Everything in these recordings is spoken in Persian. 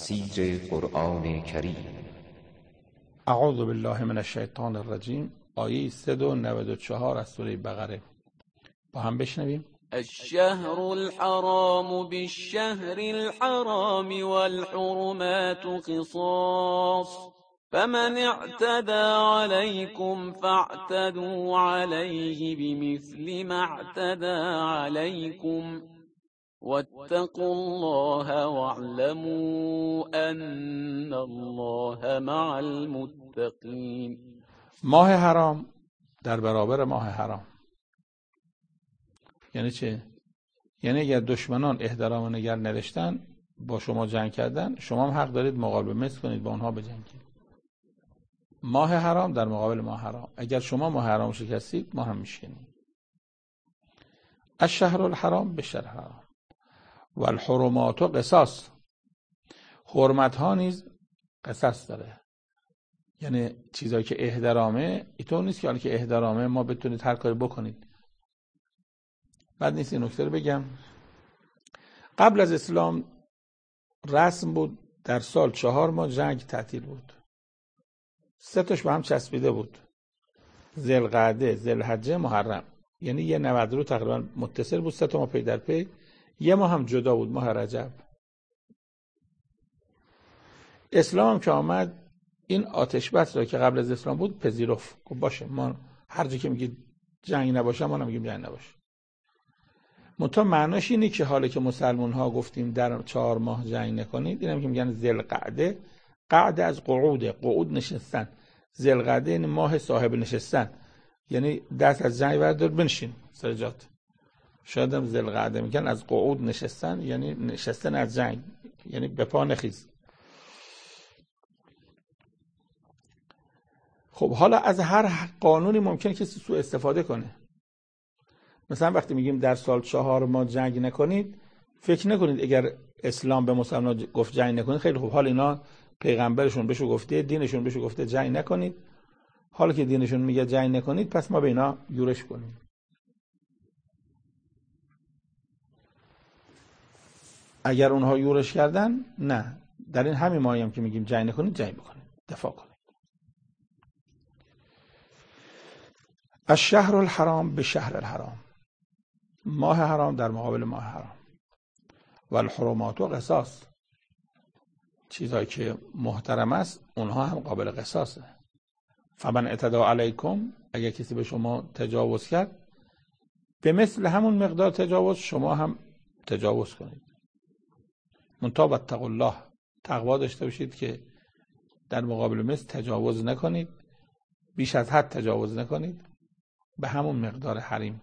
تفسیر قرآن کریم. اعوذ بالله من الشیطان الرجیم. آیه 394 از سوره بقره با هم بشنویم. الشهر الحرام بالشهر الحرام والحرمات قصاص فمن اعتدى عليكم فاعتدوا عليه بمثل ما اعتدى عليكم واتقوا الله واعلموا ان الله مع المتقین. ماه حرام در برابر ماه حرام یعنی چه؟ یعنی اگر دشمنان احترام و نگر نوشتن با شما جنگ کردن، شما هم حق دارید مقابله مثل کنید، با اونها بجنگید. ماه حرام در مقابل ماه حرام. اگر شما ماه حرام شکستید، ما هم میشکنیم. الشهر الحرام بالشهر الحرام و الحرمات قصاص. حرمت ها نیز قصاص داره. یعنی چیزایی که احترامه، اینطور نیست که حالا که احترامه ما بتونید هر کاری بکنید. بعد نیست این نکته رو بگم. قبل از اسلام رسم بود در سال 4 ماه جنگ تعطیل بود. 3 تاش به هم چسبیده بود: ذوالقعده، ذوالحجه، محرم. یعنی یه 90 رو تقریبا متصل بود، 3 تا ماه پی در پی. یه ماه هم جدا بود، ماه رجب. اسلام هم که آمد این آتش بس را که قبل از اسلام بود پذیرفت. خب باشه، ما هر جا که میگید جنگ نباشه ما نمیگیم جنگ نباشه. منتها معناش اینه که حالا که مسلمان ها گفتیم در 4 ماه جنگ نکنید، اینم که میگن ذوالقعده. قعده از قعوده، قعود نشستن. ذوالقعده یعنی ماه صاحب نشستن، یعنی دست از جنگ بردار بنشین سر جات. شاید هم ذوالقعده میگن از قعود نشستن، یعنی نشستن از جنگ، یعنی به پا نخیز. خب حالا از هر قانونی ممکنه کسی سوء استفاده کنه. مثلا وقتی میگیم در سال 4 ماه جنگ نکنید، فکر نکنید اگر اسلام به مسلمان گفت جنگ نکنید خیلی خوب، حالا اینا پیغمبرشون بهشو گفته، دینشون بهشو گفته جنگ نکنید، حالا که دینشون میگه جنگ نکنید پس ما به اینا یورش کنیم. اگر اونها یورش کردن، نه، در این همین ماهی هم که میگیم جنگ نکنید، جنگ بکنید، دفاع کنید. الشهر الحرام به شهر الحرام. ماه حرام در مقابل ماه حرام. و الحرمات و قصاص. چیزایی که محترم است اونها هم قابل قصاصه. فمن اعتدى علیکم، اگر کسی به شما تجاوز کرد، به مثل همون مقدار تجاوز شما هم تجاوز کنید. منتها واتقوا الله، تقوا داشته باشید که در مقابل مثل تجاوز نکنید، بیش از حد تجاوز نکنید، به همون مقدار حریم.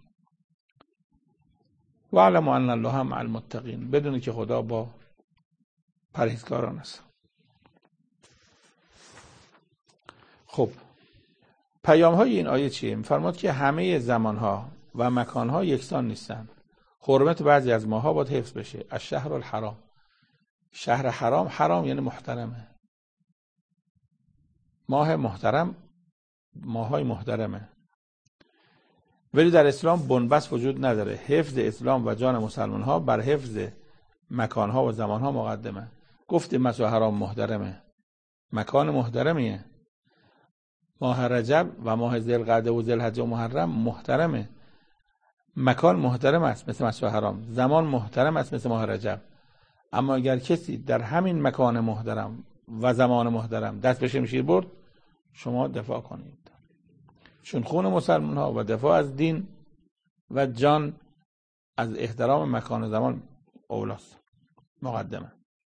و علموا ان الله مع المتقین، بدونید که خدا با پرهیزکاران است. خب پیام های این آیه چیه؟ می‌فرماد که همه زمانها و مکانها یکسان نیستند. حرمت بعضی از ماها باید حفظ بشه. الشهر الحرام، شهر حرام، حرام یعنی محترمه. ماه محترم، ماهای محترمه. ولی در اسلام بنبست وجود نداره. حفظ اسلام و جان مسلمان ها بر حفظ مکان ها و زمان ها مقدمه. گفتیم مسجد حرام محترمه، مکان محترمیه. ماه رجب و ماه ذوالقعده و ذوالحجه و محرم محترمه. مکان محترم است مثل مسجد حرام، زمان محترم است مثل ماه رجب. اما اگر کسی در همین مکان محترم و زمان محترم دست به شمشیر برد، شما دفاع کنید، چون خون مسلمان ها و دفاع از دین و جان از احترام مکان و زمان اولاست، مقدمه.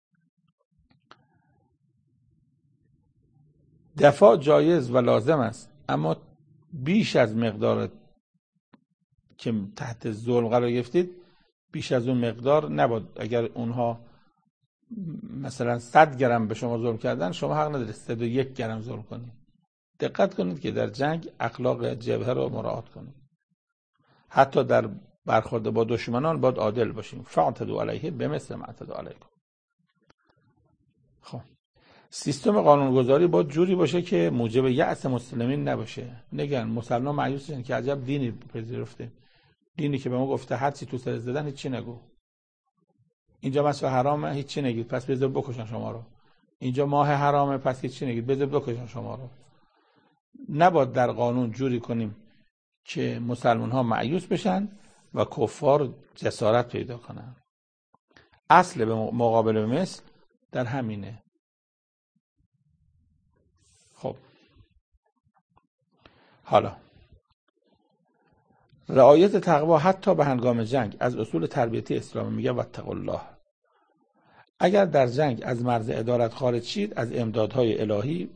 دفاع جایز و لازم است، اما بیش از مقدار که تحت ظلم قرار گرفتید، بیش از اون مقدار نباید. اگر اونها مثلا 100 گرم به شما ظلم کردن، شما حق ندارید 101 گرم ظلم کنید. دقت کنید که در جنگ اخلاق جبهه رو مراعات کنید. حتی در برخورد با دشمنان باید عادل باشیم. فاعتدوا علیه بمثل ما اعتدى علیکم. خب سیستم قانونگذاری باید جوری باشه که موجب یأس مسلمین نباشه. نگن مسلمان مایوس شدن که عجب دینی پذیرفته، دینی که به ما گفته هر چی تو سر زدن هیچ چی نگو، اینجا مسجد حرامه هیچ چی نگید، پس بذار بکشن شما رو. اینجا ماه حرامه، پس که چی نگید بذار بکشن شما رو. نباید در قانون جوری کنیم که مسلمان ها مایوس بشن و کفار جسارت پیدا کنن. اصل به مقابل مثل در همینه. خب حالا رعایت تقوا حتی به هنگام جنگ از اصول تربیتی اسلامی. میگه واتقوا الله. اگر در جنگ از مرز عدالت خارج شید از امدادهای الهی،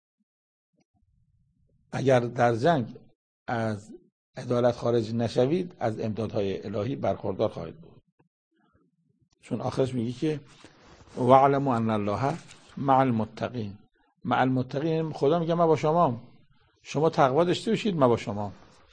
اگر در جنگ از عدالت خارج نشوید از امدادهای الهی برخوردار خواهید بود. چون آخرش میگه که واعلموا ان الله مع المتقین. مع المتقین خدا میگه ما با شما، شما تقوا داشته باشید ما با شما.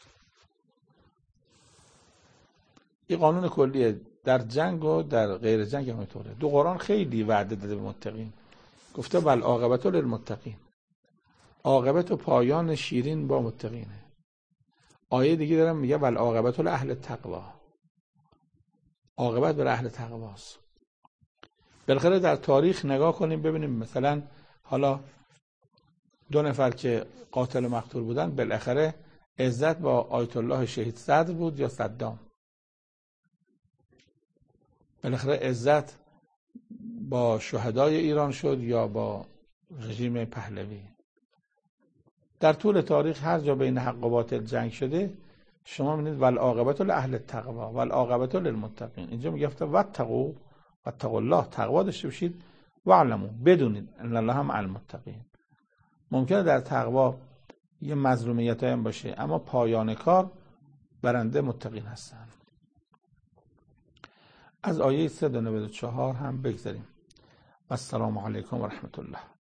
این قانون کلیه در جنگ و در غیر جنگ هم اینطوره. دو قرآن خیلی وعده داده به متقین، گفته والعاقبة للمتقین. عاقبت و پایان شیرین با متقینه. آیه دیگه دارم میگه والعاقبة لأهل التقوا. عاقبت برای اهل تقواست. بالاخره در تاریخ نگاه کنیم ببینیم مثلا حالا 2 نفر که قاتل و مقتول بودن بالاخره عزت با آیت الله شهید صدر بود یا صدام؟ بالاخره عزت با شهدای ایران شد یا با رژیم پهلوی؟ در طول تاریخ هر جا بین حق و باطل جنگ شده شما می‌بینید والعاقبة لأهل التقوا والعاقبة للمتقین. اینجا میگه واتقوا الله، تقوا داشته باشید، واعلموا بدونید ان الله مع المتقین. ممکنه در تقوا یه مظلومیت هم باشه اما پایان کار برنده متقین هستن. از آیه 394 هم بگذاریم. السلام علیکم و رحمت الله.